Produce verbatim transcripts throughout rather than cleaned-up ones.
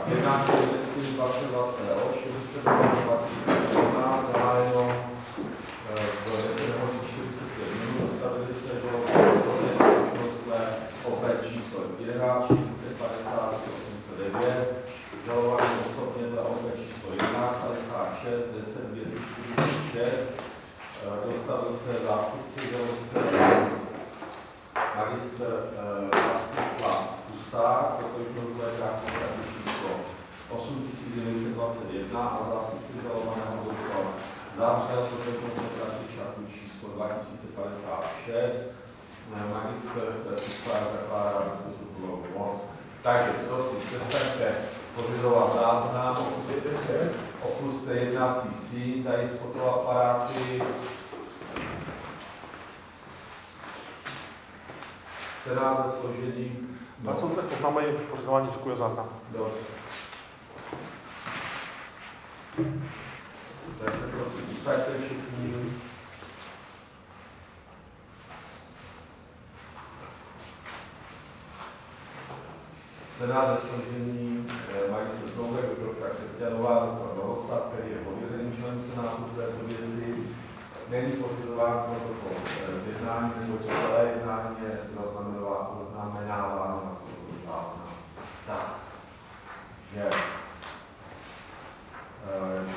jednání dvacet dvacet o čtyřicet dva tisíce jedna zahájeno v nehodí čtyřicet pět minut, dostavili se do osobně společnostné O P číslo jedenáct čtyřicet padesát osm set devět, žalovaný osobně za O P číslo jedenáct padesát šest deset dvě stě čtyřicet šest, dostavil se zástupci žalobce magistr Vlastislav Husák, totožnostné krátké číslo osm tisíc devět set dvacet jedna a zástupci žalovaného doktora Zářel, totožnostné krátké číslo dva tisíce padesát šest, magistr Tisklář zakládá bezpečnou moc. Takže prosím, přestaňte pořizovat záznam, opustíte se, opuste jednací síň, tady z fotoaparáty. Senát ve složení. Pan soudce oznámí pořizování zvuku je záznam. Dobře. Tak se prosím, vysaďte všichni. Senát ve složení magistr Znoubek, doktorka Křesťanová, doktor Novoslav, který je pověřeným členem Senátu v této věci. Není pořizován protokol z jednání, nebo celé jednání je zaznamenáváno na protokolu záznam. Tak, že e,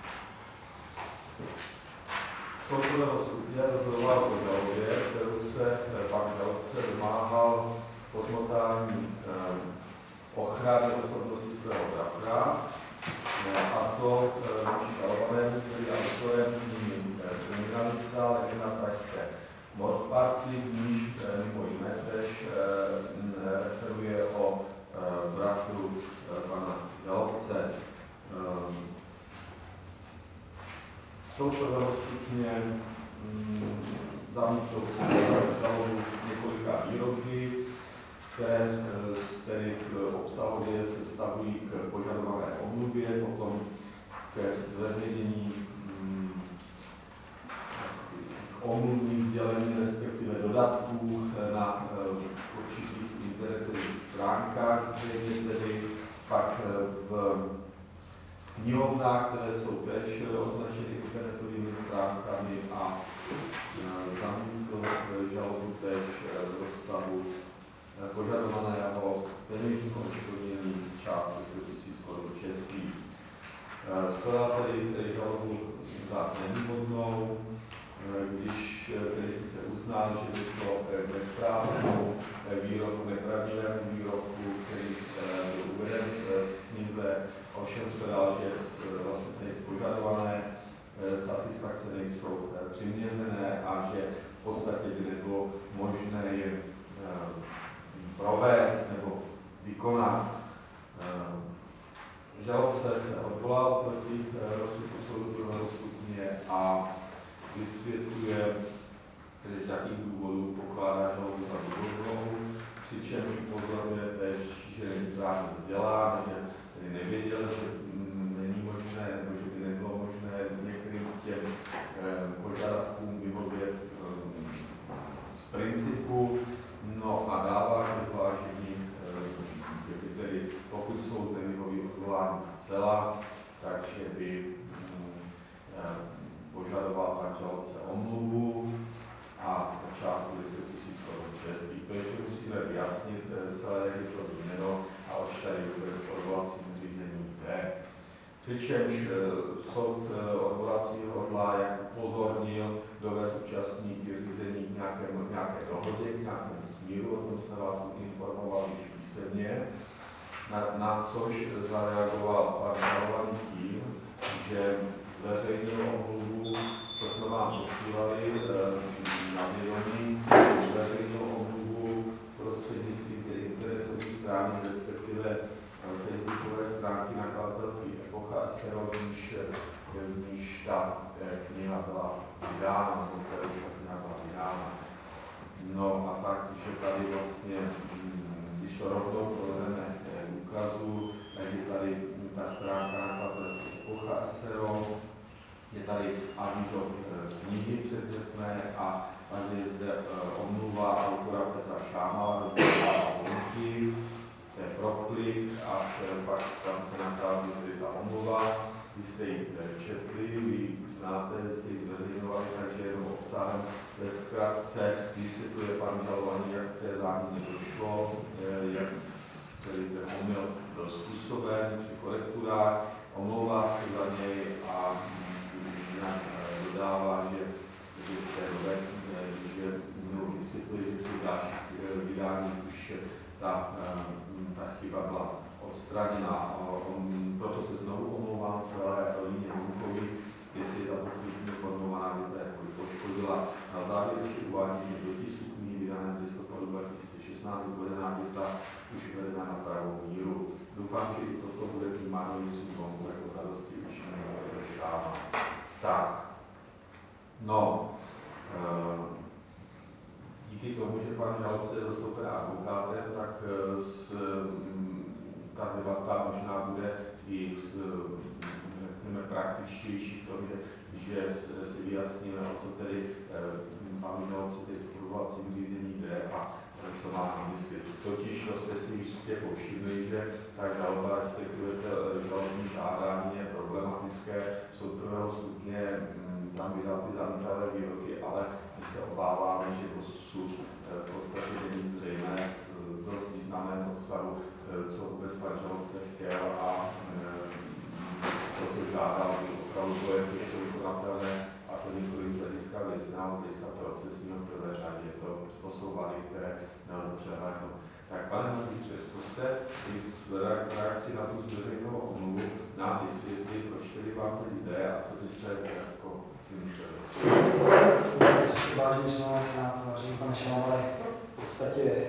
soud podle stupně rozhodoval o žalobě, kterou se pan žalobce domáhal pozmotání e, ochrany osobnosti svého bratra, a to vůči žalovanému, který je autorem kriminalista, legenda pražské Mordparty, v níž mimo jiné tež referuje o bratru pana žalobce. Soud prvostupně zamítl žalobu několika výroky, které tedy obsahově se vztahují k požadované omluvě, potom ke zveřejnění omluvních sdělení, respektive dodatků na určitých internetových stránkách, zřejmě tedy pak v knihovnách, které jsou též označeny internetovými stránkami a zamítl žalobu též v rozsahu požadovaného peněžního odškodnění části sto tisíc korun českých. Shledal tedy žalobu za nedůvodnou, když tedy sice uznal, že by to k nesprávnému výroku, nepravdivému výroku, který byl uveden v knize, ovšem shledal, že vlastně požadované satisfakce nejsou přiměřené a že v podstatě by nebylo možné je provést nebo vykonat. Žalobce se odvolal proti rozsudku soudu druhého stupně a vysvětluje, tedy z jakých důvodů pokládá žalobu za důvodnou, přičemž upozorňuje též, že není právě vzdělán, že tedy nevěděl, že není možné, nebo že by nebylo možné některým těm požadavkům vyhovět z principu. No a dává ke zvážení, že by tedy, pokud soud nevyhoví odvolání zcela, takže by požadoval pan žalobce omluvu a částku deset tisíc korun českých. To ještě musíme vyjasnit celé, jak je to změno a oč tady vůbec odvolacím řízení jde. Přičemž soud odvolacího hodlá, jak upozornil, dovést účastníky řízení k nějakému, nějaké dohodě, k nějakému smíru, o tom jsme vás informovali již písemně, na, na což zareagoval pan žalovaný tím, že zveřejnil omluvu, to jsme vám posílali na vědomí, zveřejnil omluvu prostřednictvím tedy internetové stránky, respektive facebookové stránky nakladatelství Epocha es er o, v níž ta kniha byla vydána, nebo ta kniha byla vydána. No a tak, že tady vlastně, když to rovnou provedeme k úkazu, tak je tady ta stránka nakladatelství Epocha es er o, je tady avízo knihy předmětné a tady je zde omluva autora Petra Šámala, do té je četli a pak tam se nachází tedy ta omluva. Vy jste ji četli, vy znáte, vy jste ji zveřejňovali, takže jenom obsahem ve zkratce vysvětluje pan žalovaný, jak k té záměně došlo, jak tedy ten omyl byl způsoben při korekturách, omlouvá se za něj a jinak dodává, že že že mnou vysvětluje, že při dalších vydání už ta, ta chyba byla odstraněna. Proto se znovu omlouvám celé Líně Munkovi, jestli je tato chvíli formovaná věta jakkoliv poškodila. Na závěr ještě uvádí, že do tisku knihy vydané v listopadu dva tisíce šestnáct uvedená věta už uvedená na pravou míru. Doufám, že i toto bude vnímáno Jiřím Monkou jako zadosti učiněného šáma. Tak. No, díky tomu, že pan žalobce je zastoupen advokátem, tak s, ta debata možná bude i řekněme praktičtější v tom, že, že si vyjasníme, o co tedy pan žalobce teď v odvolacím řízení jde a co má na mysli. Totiž to jste si jistě povšimli, že ta žaloba, respektive žalobní žádání je problematické, jsou prvého stupně tam vydal ty zamítavé výroky, ale my se obáváme, že dosud v podstatě není zřejmé v dost významném obsahu, co vůbec pan žalobce chtěl a to, co žádal, by opravdu bylo ještě vykonatelné a to nikoli z hlediska věcného, z hlediska procesního v prvé řadě. To, to jsou vady, které nelze přehlédnout. Tak pane ministře, zkuste v reakci na tu zveřejnou omluvu nám vysvětlit, proč tedy vám to jde a co byste jako si mysleli. Vážení členové senátu, vážení pane Šalomale, v podstatě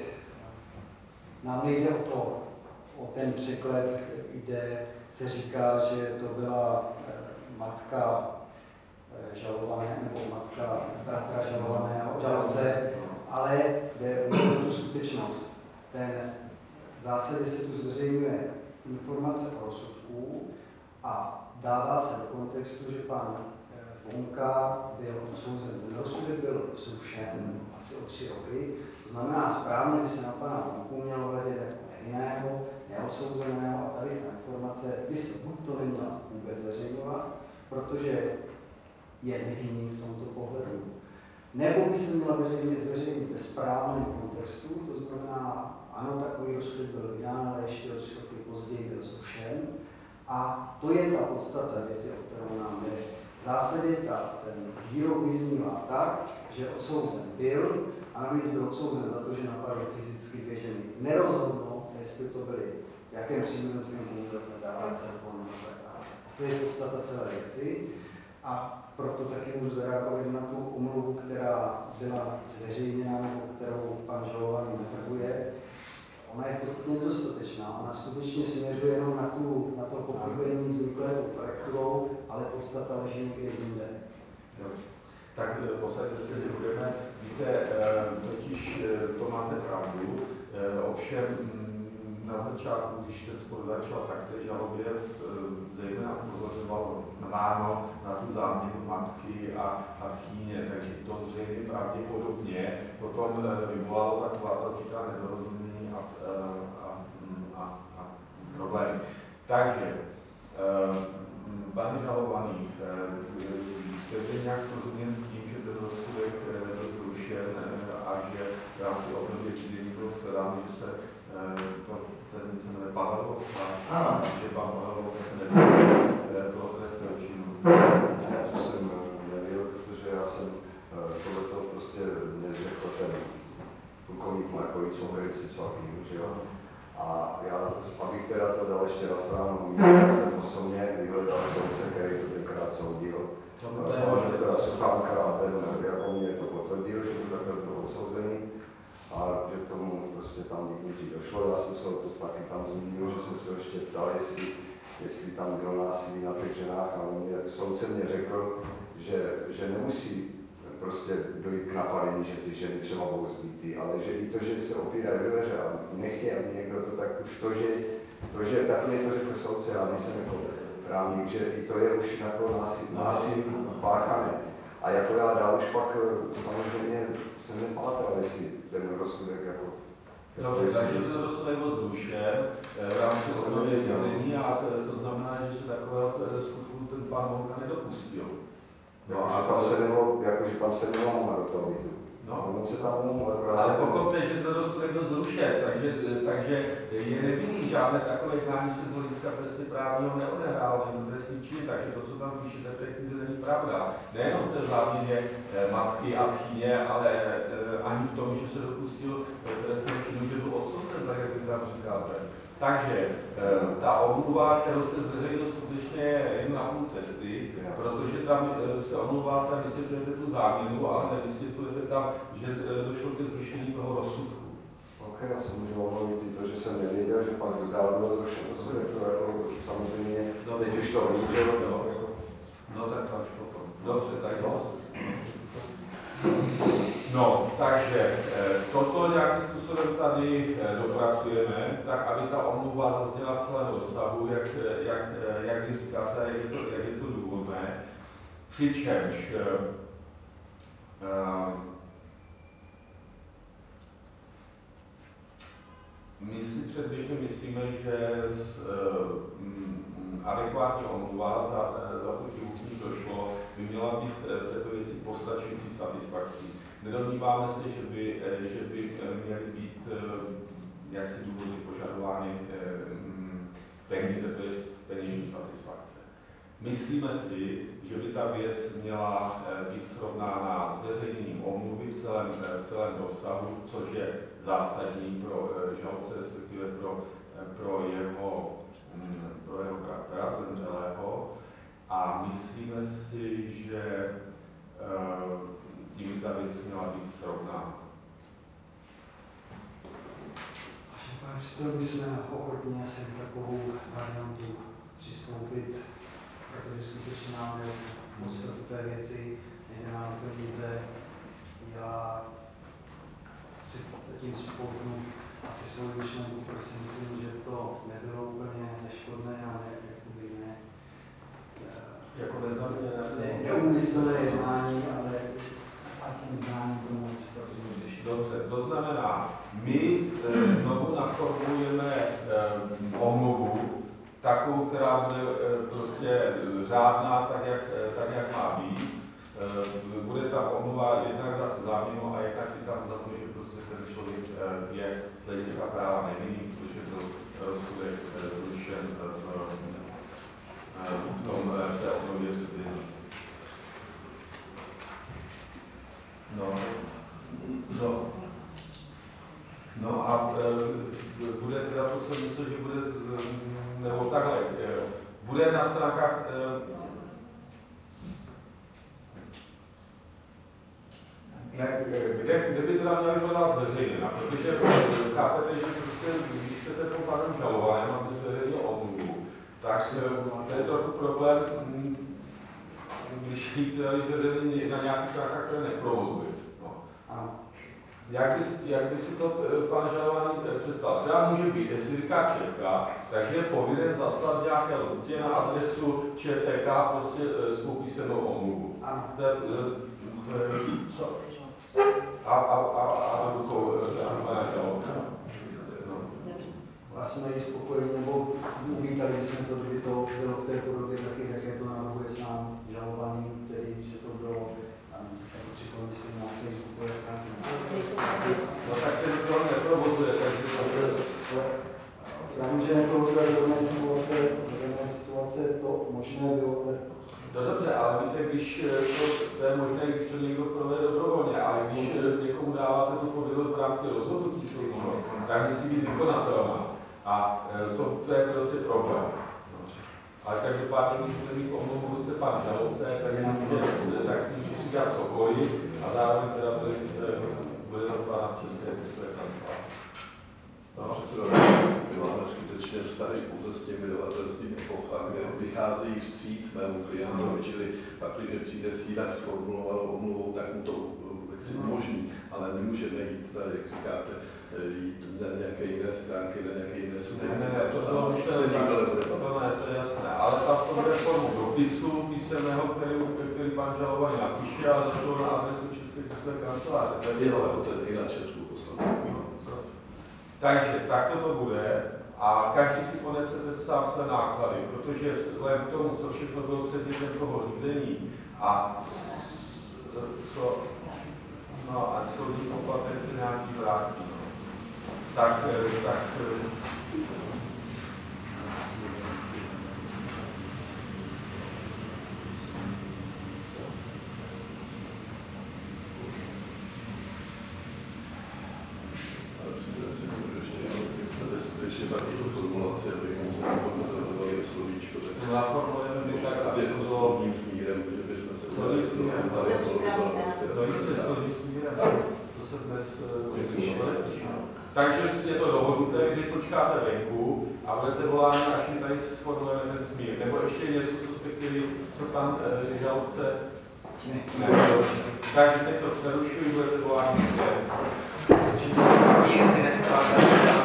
nám nejde o to, o ten překlep, kde se říká, že to byla matka žalované, nebo matka bratra žalovaného žalobce, ale jde o tu skutečnost. Ten v zásadě se tu zveřejňuje informace o rozsudku a dává se do kontextu, že pan Vonka byl odsouzen. Ten rozsudek byl zrušen asi o tři roky, to znamená správně by se na pana Vonku mělo hledět jako nevinného, neodsouzeného a tady ta informace by se buď to neměla vůbec zveřejňovat, protože je nevinný v tomto pohledu, nebo by se měla zveřejnit ve správném kontextu, to znamená, ano, takový rozsudek byl vydán, ale ještě o tři roky později byl zrušen. A to je ta podstata věci, o kterou nám jde. V zásadě ta, ten výrok vyznívá tak, že odsouzen byl, a navíc byl odsouzen za to, že napadl fyzicky dvě ženy. Nerozhodlo, jestli to byly, v jakém příbuzenském konkrétně dále celkovou nezapletá. To je podstata celé věci. A proto taky můžu zareagovat na tu omluvu, která byla zveřejněna, nebo kterou pan žalovaný navrhuje. Ona je v podstatě nedostatečná. Ona skutečně směřuje jenom na, tu, na to pochybení vzniklé korekturou, ale podstata leží někde jinde. Dobře. Tak posaďte se, že budeme. Víte, totiž to máte pravdu. Ovšem na začátku, když ten spor začal, tak té žalobě zejména upozorňovalo ráno na tu záměnu matky a, a tchýně, takže to zřejmě pravděpodobně potom vyvolalo taková určitá nedorozumění a, a, a, a problémy. Takže, pan žalovaný, jste nějak srozuměn s tím, že ten rozsudek byl zrušen a že v rámci období řízení byl shledán, že se to, ten se jmenuje Pavel a že pan Pavel se nebyl toho trestného činu. To jsem nevěděl, protože já jsem tohleto prostě neřekl ten plukovník Markovič, co hovorí si co že jo. A já abych teda to dal ještě raz právě mluvit, jsem osobně vyhledal soudce, který to tenkrát soudil. Možná teda Suchánka a ten, jako mě to potvrdil, že to takhle bylo odsouzený. A že tomu prostě tam někdy došlo. Já jsem se to taky tam zmínil, že jsem se ještě ptal, jestli, jestli tam bylo násilí na těch ženách, ale mě, soudce mě řekl, že, že nemusí prostě dojít k napadení, že ty ženy třeba budou zbytý, ale že i to, že se opírají dveře a nechtějí, aby někdo to tak už to, že, to, že tak mě to řekl soudce, já nejsem jako právník, že i to je už jako násilí, násilí páchané. A jako já dál už pak samozřejmě jsem nepátral, jestli ten rozsudek jako Dobře, takže ten rozsudek byl zrušen v rámci obnovy řízení a to, to znamená, že se takového skutku ten pán Holka nedopustil. No a tam se nebylo, jakože tam se nebylo do toho bytu. No. On se tam umohl, Ale pochopte, že ten rozsudek byl zrušen, takže, takže je nevinný, žádné takové jednání se z hlediska trestně právního neodehrálo, není to trestný čin, takže to, co tam píšete v té knize, není pravda. Nejenom té záměně matky a tchýně, ale ani v tom, že se dopustil trestného činu, že byl odsouzen, tak jak vy tam říkáte. Takže ta omluva, kterou jste zveřejnil, skutečně je jen na půl cesty, protože tam se omluváte a vysvětlujete tu záměnu, ale nevysvětlujete tam, že došlo ke zrušení toho rozsudku. Ok, já se můžu omluvit i to, že jsem nevěděl, že pan Dudál byl zrušen rozsudek, to jako samozřejmě, no, teď už to vím, že no, no tak to až potom. Dobře, tak jo. No, takže toto nějakým způsobem tady dopracujeme, tak aby ta omluva zazněla v celém rozsahu, jak, jak, jak vy říkáte, jak je to, jak je to důvodné. Přičemž uh, my si předběžně myslíme, že z, uh, adekvátní omluva za, za tu chybu, k došlo, by měla být v této věci postačující satisfakcí. Nedomníváme se, že by, že by měly být jaksi důvody požadovány peníze, to je peněžní satisfakce. Myslíme si, že by ta věc měla být srovnána s veřejněním omluvy v celém, v celém rozsahu, což je zásadní pro žalobce, respektive pro, pro jeho, pro jeho karaktera zemřelého. A myslíme si, že tím ta věc měla být srovnána. Pane předsedo, my jsme ochotní asi takovou variantu přistoupit, protože skutečně nám je moc do té věci, nejde nám peníze. Já si zatím spolknu asi svou myšlenku, protože si myslím, že to nebylo úplně neškodné a ne, jakoby ne, jako neznamené, neumyslné jednání, ale a tím jednání tomu situaci řešit. Dobře, to znamená, my e, znovu naformulujeme e, omluvu, takovou, která bude e, prostě řádná, tak jak, e, tak, jak má být. E, bude ta omluva jednak za záměnu a jednak i tam za to, že prostě ten člověk e, je z hlediska práva nevinný, protože byl rozsudek zrušen e, v tom, v té omluvě řízení. No, no, no a e, bude teda to, co myslím, že bude, nebo takhle, e, bude na stránkách, e, ne, kde, kde by teda měla být ona zveřejněna, protože chápete, že prostě, když chcete tomu panu žalovaném, aby zveřejnil omluvu, tak to je trochu problém, když chce zveřejnění na nějakých stránkách, které neprovozuje. No. Jak, by, jak by si to pan žalovaný představil? Třeba může být, jestli říká Četka, takže je povinen zaslat nějaké lhůtě na adresu ČTK prostě svou písemnou omluvu. Ano. To je, to je, a, a, a, a rukou pana žalovaného. Já jsem spokojený, nebo uvítali jsme to, kdyby to bylo v té podobě taky, jak je to navrhuje sám žalovaný, tedy, že to bylo připomín si na Facebookové stránky. No tak tedy to neprovozuje, takže to je... Já vím, že neprovozuje do dané situace, do dané situace to možné bylo, tak... No dobře, ale víte, když to, to je možné, když to někdo provede dobrovolně, ale když někomu dáváte tu povinnost v rámci rozhodnutí soudního, tak musí být vykonatelná. A to, to je prostě problém. Ale každopádně, když bude mít omluvu v ruce pan žalobce, tak, je, tak s ním může dělat cokoliv a zároveň teda bude, bude zaslána v České tiskové kanceláři. No, my máme skutečně vztahy pouze s těmi vydavatelskými epochami, kde vycházejí vstříc mému klientovi, čili pak, když přijde s jinak sformulovanou omluvou, tak mu to si umožní, ale nemůžeme jít, jak říkáte, jít na nějaké jiné stránky, na nějaké jiné subjekty. Ne, ne, to, to, to, to ne, to je jasné, ale ta to bude formou dopisu písemného, který, který pan žalovaný napíše a zašlo na adresu České tiskové kanceláře. Jo, to je i na Četku poslanec. Takže takto to bude a každý si ponesete sám své náklady, protože vzhledem k tomu, co všechno bylo předmětem toho řízení a co, no, a soudní poplatek se nějaký vrátí, no. tak, tak ještě za tuto formulaci, abychom se nepovedali slovíčko, tak naformulujeme my tak, aby to bylo slovním smírem, že bychom se slovním smírem, tady a slovním smírem, to se dnes takže je to dohodnuté, když počkáte venku a budete voláni, až mi tady sformulujeme ten smír. Nebo ještě něco, co jste chtěli, co tam e, žalce? Ne. ne. Takže teď to přerušuji, budete voláni. Smír si necháte.